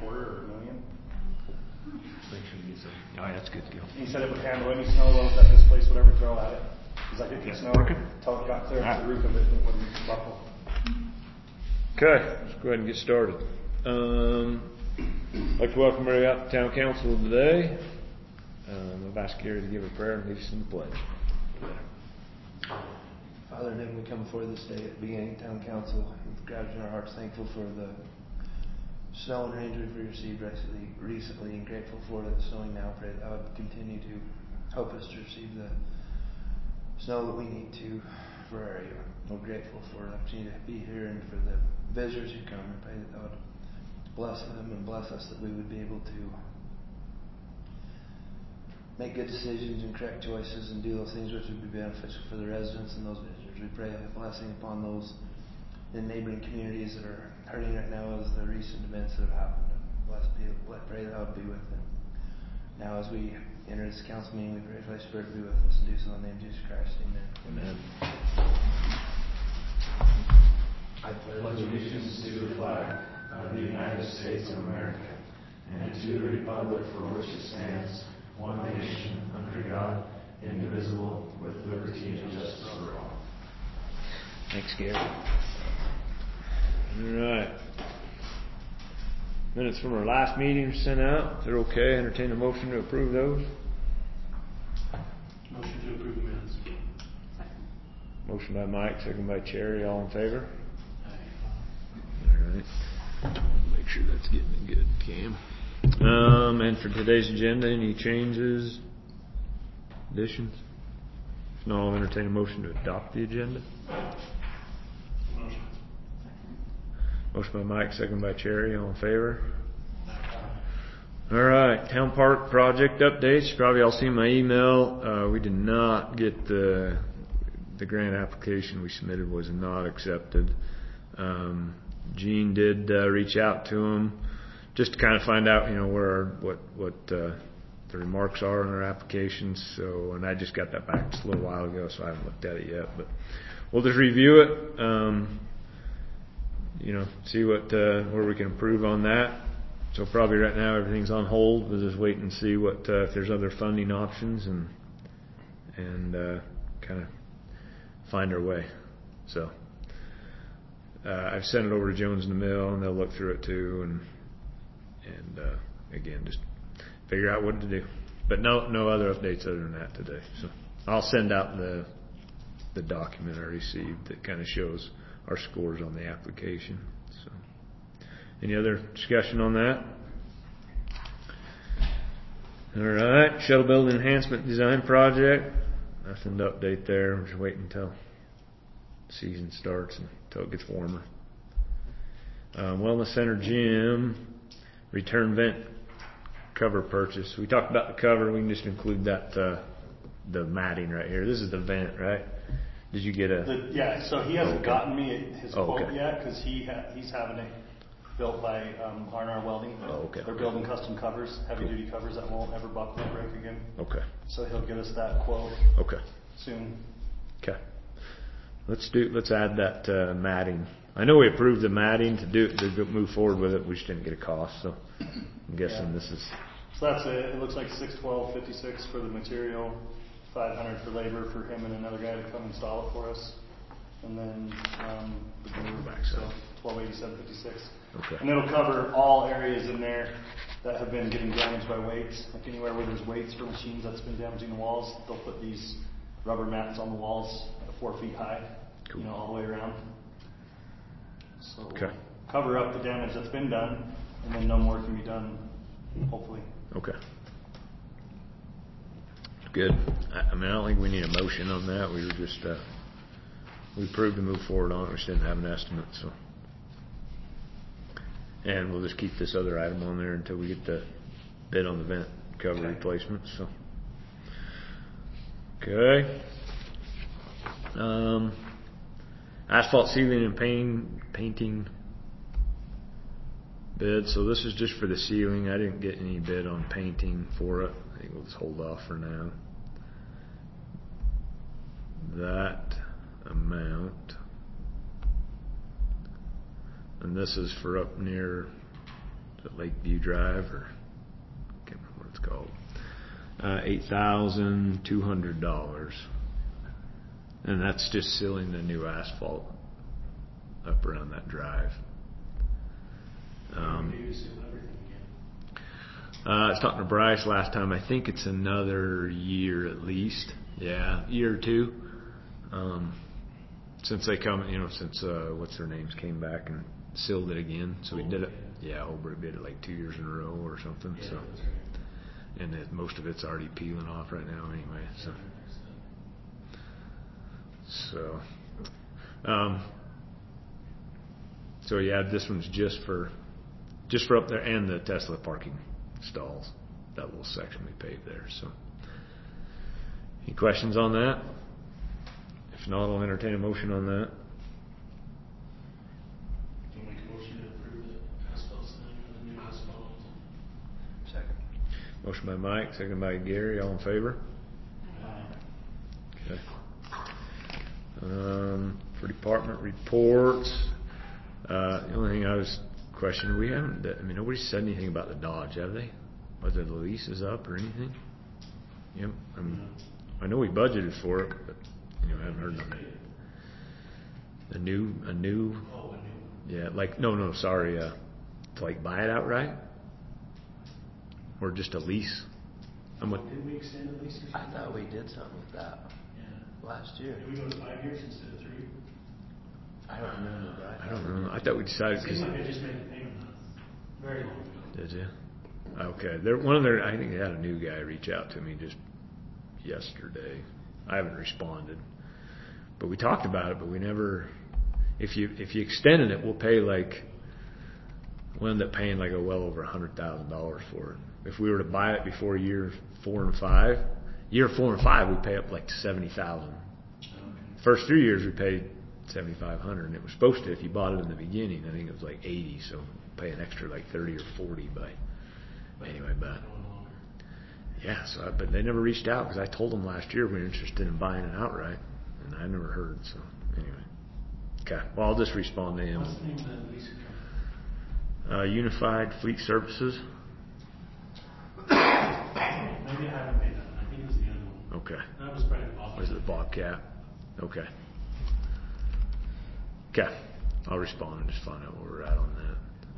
$750,000 or $1 million. Make sure you get some. Oh, yeah, that's a good deal. He said it would handle any snow loads that this place would ever throw at it. He's like, it gets snow until it got clear to the roof of it and it wouldn't buckle. Okay, let's go ahead and get started. I'd like to welcome everybody out to Town Council today. I've asked Gary to give a prayer and lead us in the pledge. Father in heaven, we come before this day at the beginning of Town Council with gratitude in our hearts, thankful for the snow and rain we've received recently and grateful for it snowing now. Pray that God would continue to help us to receive the snow that we need to for our area. We're grateful for an opportunity to be here and for the visitors who come. And pray that God would bless them and bless us, that we would be able to make good decisions and correct choices and do those things which would be beneficial for the residents and those visitors. We pray a blessing upon those in neighboring communities that are hurting right now as the recent events that have happened. Pray that I would be with them. Now as we enter this council meeting, we pray for Thy Spirit to be with us and do so in the name of Jesus Christ. Amen. Amen. I pledge allegiance to the flag of the United States of America and to the republic for which it stands, one nation, under God, indivisible, with liberty and justice for all. Thanks, Gary. All right. Minutes from our last meeting are sent out. If they're okay, entertain a motion to approve those. Motion to approve the minutes. Motion by Mike, second by Cherry. All in favor? All right. Make sure that's getting good, Cam. And for today's agenda, any changes, additions? If not, I'll entertain a motion to adopt the agenda. Motion. Motion by Mike, second by Cherry. All in favor? All right. Town Park project updates. You probably all seen my email. We did not get the grant application we submitted was not accepted. Gene did reach out to him just to kind of find out, what the remarks are in our applications. So, and I just got that back just a little while ago, so I haven't looked at it yet. But we'll just review it. See where we can improve on that. So probably right now everything's on hold. We'll just wait and see if there's other funding options and kind of find our way. So I've sent it over to Jones in the Mill, and they'll look through it too, and again just figure out what to do. But no other updates other than that today. So I'll send out the document I received that kind of shows our scores on the application. So, any other discussion on that? All right, Shuttle Building Enhancement Design Project. Nothing to update there. We're just waiting until the season starts and until it gets warmer. Wellness Center Gym return vent cover purchase. We talked about the cover. We can just include that the matting right here. This is the vent, right? Did you get Yeah, so he hasn't gotten me his quote okay. yet because he's having it built by R&R Welding. Oh, okay. They're building custom covers, heavy-duty covers that won't ever buckle or break again. Okay. So he'll get us that quote soon. Okay. Let's add that matting. I know we approved the matting to move forward with it. We just didn't get a cost, so I'm guessing this is. So that's it. It looks like $612.56 for the material, $500 for labor for him and another guy to come install it for us, and then the glue, so $1287.56. Okay. And it'll cover all areas in there that have been getting damaged by weights. Like anywhere where there's weights for machines that's been damaging the walls, they'll put these rubber mats on the walls 4 feet high, cool. All the way around. So okay. Cover up the damage that's been done, and then no more can be done, hopefully. Okay. Good. I don't think we need a motion on that. We were just we approved to move forward on it. We just didn't have an estimate, so. And we'll just keep this other item on there until we get the bid on the vent cover replacement. So. Okay. Asphalt ceiling and painting bid. So this is just for the ceiling. I didn't get any bid on painting for it. I think we'll just hold off for now. That amount, and this is for up near the Lakeview Drive, or can't remember what it's called. $8,200, and that's just sealing the new asphalt up around that drive. I was talking to Bryce last time. I think it's another year at least. Yeah, year or two. Since they come, since what's their names came back and sealed it again. So we did it. Yeah, Holbrook did it like 2 years in a row or something. So, and most of it's already peeling off right now anyway. So yeah, this one's just for up there, and the Tesla parking stalls, that little section we paved there. So, any questions on that? If not, I'll entertain a motion on that. Do you make a motion to approve the asphalt sign for the new asphalt? Second. Motion by Mike, second by Gary. All in favor? Okay. For department reports, the only thing I was questioning, nobody said anything about the Dodge, have they? Whether the lease is up or anything? Yep. I know we budgeted for it, but I haven't heard nothing. A new. Yeah, sorry. To like buy it outright, or just a lease. Didn't we extend the lease or something? I thought we did something with that last year. Did we go to 5 years instead of 3? I don't remember, but I don't know. I thought we decided It seems like I just made the payment not very long ago. Did you? Okay. I think they had a new guy reach out to me just yesterday. I haven't responded, but we talked about it. But we never. If you extended it, we'll end up paying like well over $100,000 for it. If we were to buy it before year 4 and 5, we pay up like $70,000. First 3 years we paid $7,500, and it was supposed to, if you bought it in the beginning, I think it was like $80, so pay an extra like $30 or $40. But but they never reached out, because I told them last year we were interested in buying it outright, and I never heard. So anyway, okay. Well, I'll just respond to him. What's the name of the lease company? Unified Fleet Services. Maybe I haven't paid that one. I think it was the other one. Okay. That was probably the Bobcat. Was it the Bobcat? Okay. Okay. I'll respond and just find out where we're at on that.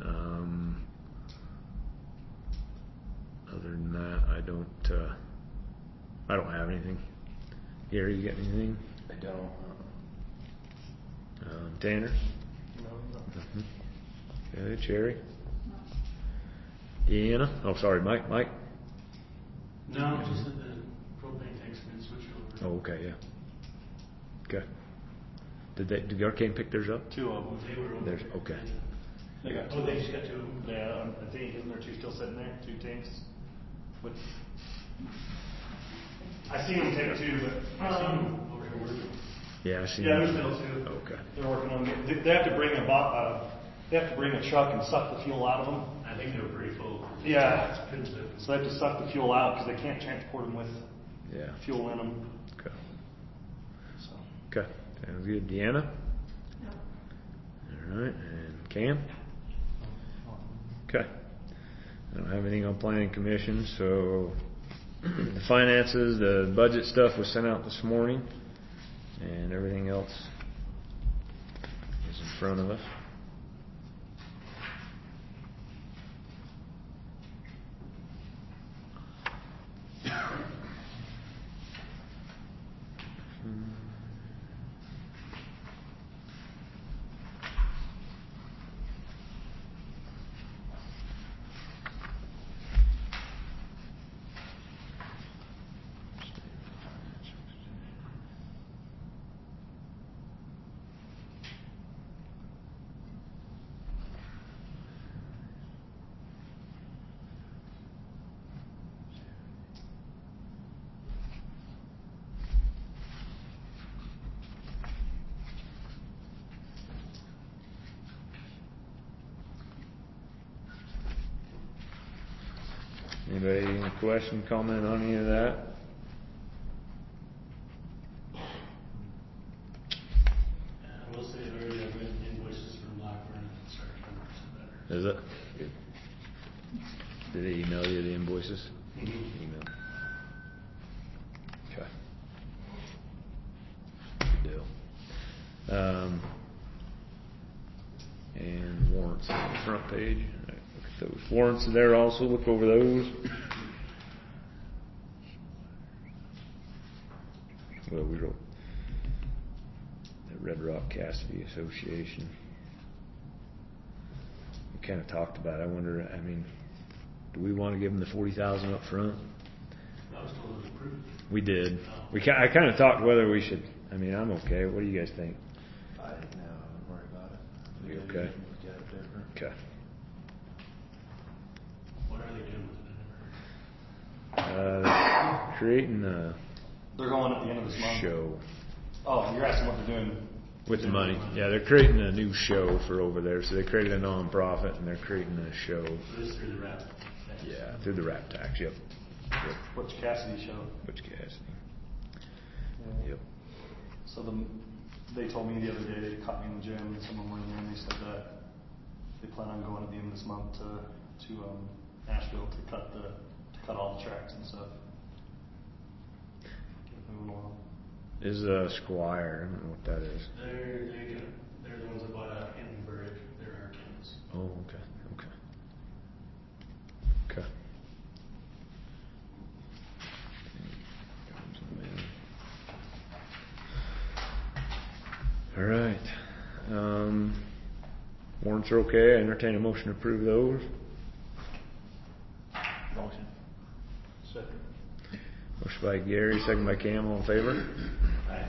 Other than that, I don't have anything. Gary, you got anything? I don't. Tanner? No. Okay, Cherry? Deanna? Oh, sorry, Mike? No, just that the propane tank's been switched over. Oh, okay, yeah. Okay. Did Arcane pick theirs up? 2 of them. They were over. Okay. They got 2. Oh, they just got 2 of them? Yeah, I think, isn't there 2 still sitting there? 2 tanks? I seen them take 2, but I seen them over here working. Yeah, I see. yeah, there's still 2. Okay. They're working on it. They have to bring a truck and suck the fuel out of them. I think they were pretty full. Yeah. Couldn't fit. So they have to suck the fuel out because they can't transport them with Yeah. fuel in them. Okay. So. Okay. Sounds good. Deanna? No. All right. And Cam? Okay. I don't have anything on planning commission, so the finances, the budget stuff was sent out this morning, and everything else is in front of us. Anybody any question, comment on any of that? I will say I've already got invoices from Blackburn and started coming better. Is it? Good. Did they email you the invoices? Email. Okay. Good deal. And warrants on the front page. All right, look at those warrants there also. Look over those. Well, we wrote the Red Rock Cassidy Association. We kind of talked about it. I wonder, I mean, do we want to give them the $40,000 up front? That was totally approved. We did. I kind of talked whether we should. I mean, I'm okay. What do you guys think? I wouldn't worry about it. You okay? Look at it different. Okay. What are they doing with it? Creating a They're going at the end of this month. show Oh, you're asking what they're doing with the money. Yeah, they're creating a new show for over there. So they created a non-profit and they're creating a show. This is through the rap. Yeah, through the rap tax. Yep. Butch Cassidy show. Butch Cassidy. Yep. So they told me the other day, they caught me in the gym and someone were in there and they said that they plan on going at the end of this month to Nashville to cut all the tracks and stuff. Get it moving along. Is Squire? I don't know what that is. They're the ones that bought out Hindenburg. They're our tenants. Oh, okay. Okay. All right. Warrants are okay. I entertain a motion to approve those. Motion. Second. Motion by Gary, second by Cam. All in favor? Aye.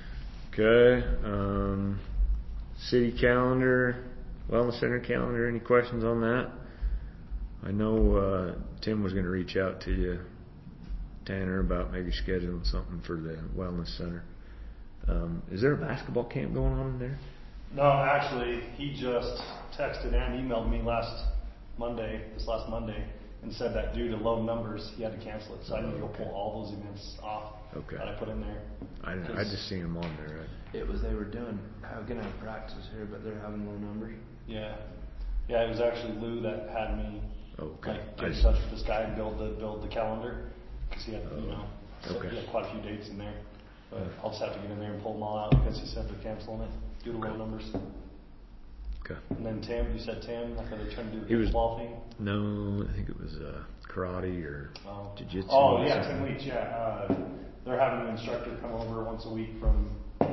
Okay. City calendar, wellness center calendar. Any questions on that? I know Tim was going to reach out to you, Tanner, about maybe scheduling something for the wellness center. Is there a basketball camp going on in there? No, actually, he just texted and emailed me this last Monday, and said that due to low numbers, he had to cancel it. So I need to go pull all those events off that I put in there. I just seen them on there. Right? They were gonna have practice here, but they're having low numbers. Yeah, it was actually Lou that had me Okay. get in touch with this guy and build the calendar because he had Okay. he had quite a few dates in there. But I'll just have to get in there and pull them all out because he said they're canceling it due to low numbers. Okay. And then Tim, you said Tim, like they're trying to do He was- the ball thing. No, I think it was karate or jiu-jitsu. Oh yeah, Tim Leach. Yeah, they're having an instructor come over once a week from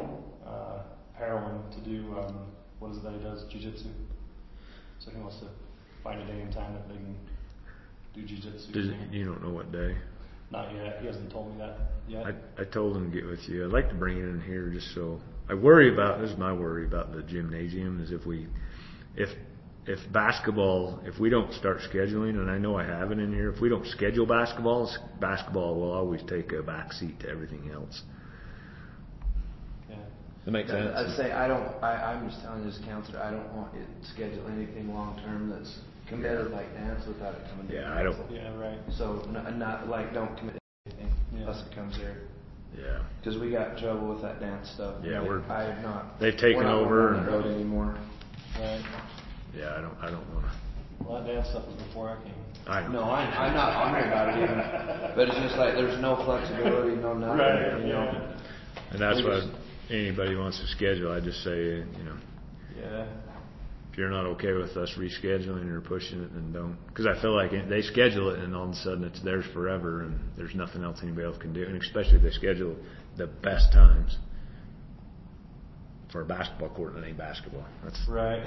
Heroin to do what is it that he does? Jiu-jitsu. So he wants to find a day and time that they can do jiu-jitsu. You don't know what day? Not yet. He hasn't told me that yet. I told him to get with you. I'd like to bring it in here just so. I worry about, this is my worry about the gymnasium, is if basketball, if we don't start scheduling, and I know I have it in here, if we don't schedule basketball will always take a back seat to everything else. Yeah. That makes sense? I'd say I'm just telling you as a counselor, I don't want it to schedule anything long term that's committed like dance without it coming to Yeah, the I don't. council. Yeah, right. So not like don't commit to anything unless it comes here. Yeah. Because we got in trouble with that dance stuff. Yeah, They've taken over on the road anymore. Right. Yeah, I don't want to. Well, that dance stuff was before I came. I know. No, I'm not hungry about it even. But it's just like there's no flexibility, no nothing. Right. You know. And that's We why just- anybody wants to schedule, I just say, Yeah. if you're not okay with us rescheduling or pushing it, then don't. Because I feel like they schedule it and all of a sudden it's theirs forever and there's nothing else anybody else can do. And especially if they schedule the best times for a basketball court and it ain't basketball. That's Right.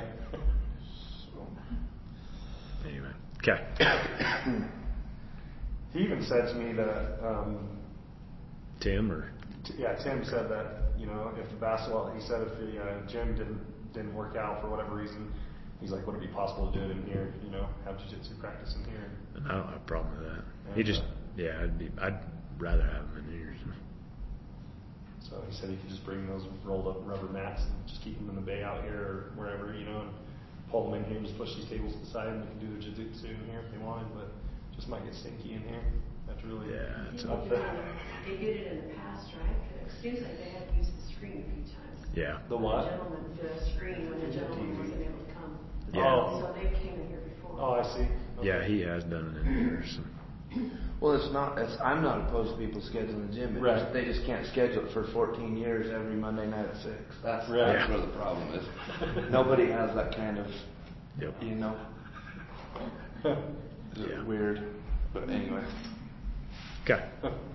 anyway. Okay. He even said to me that, Tim or Tim said that, if the basketball, he said if the gym didn't work out for whatever reason, he's like, would it be possible to do it in here, have jiu-jitsu practice in here? and I don't have a problem with that. And, He just I'd rather have him in here. So he said he could just bring those rolled up rubber mats and just keep them in the bay out here or wherever, and pull them in here and just push these tables to the side and they can do their jiu-jitsu in here if they wanted, but just might get stinky in here. That's really Yeah, up there. They did it in the past, right? It seems like they had to use the screen a few times. Yeah. The what? The screen when the gentleman wasn't able to come. Yeah. Oh. So they came in here before before. Oh, I see. Okay. Yeah, he has done it in there, so. Well, I'm not opposed to people scheduling the gym. Right. They just can't schedule it for 14 years every Monday night at 6. That's Right. where the problem is. Nobody has that kind of, Yep. you know. It's Yeah. weird. But anyway. Okay.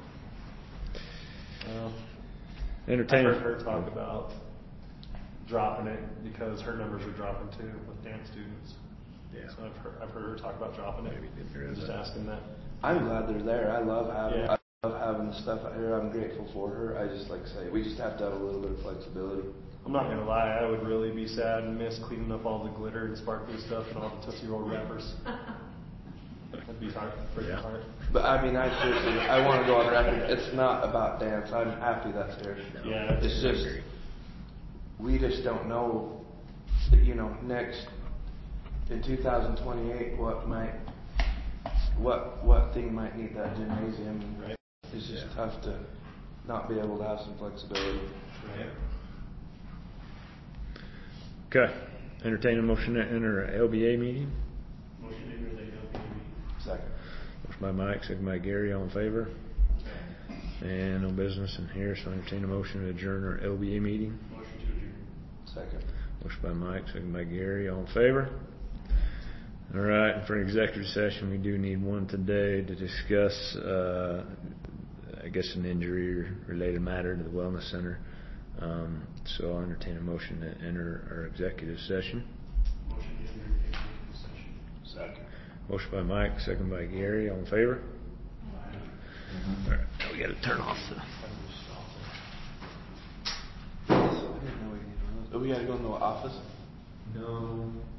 Well, I've Entertainment. heard her talk about dropping it because her numbers are dropping too with dance students. Yeah. So I've heard her talk about dropping it. Maybe didn't hear Just that. asking that. I'm glad they're there. I love Yeah. having the stuff out here. I'm grateful for her. I just like to say we just have to have a little bit of flexibility. I'm not gonna lie, I would really be sad and miss cleaning up all the glitter and sparkly stuff and all the Tootsie Roll wrappers. That'd be hard, break Yeah. my heart. But I mean, I want to go on record. It's not about dance. I'm happy that's here. Yeah, that's It's I just agree. we just don't know. Next in 2028, what thing might need that gymnasium. Right. It's just Yeah. tough to not be able to have some flexibility. Right. Okay. Entertain a motion to enter a LBA meeting. Motion to enter the LPA meeting. Second. Motion by Mike, second by Gary, all in favor. And no business in here, so entertain a motion to adjourn our LBA meeting. Motion to adjourn. Second. Motion by Mike, second by Gary, all in favor. All right, and for an executive session, we do need one today to discuss, I guess, an injury-related matter to the wellness center. So I'll entertain a motion to enter our executive session. Motion to enter executive session. Second. Motion by Mike, second by Gary, all in favor. All right, now we gotta turn off the. I didn't know we needed one of those. Oh, we gotta go in the office? No.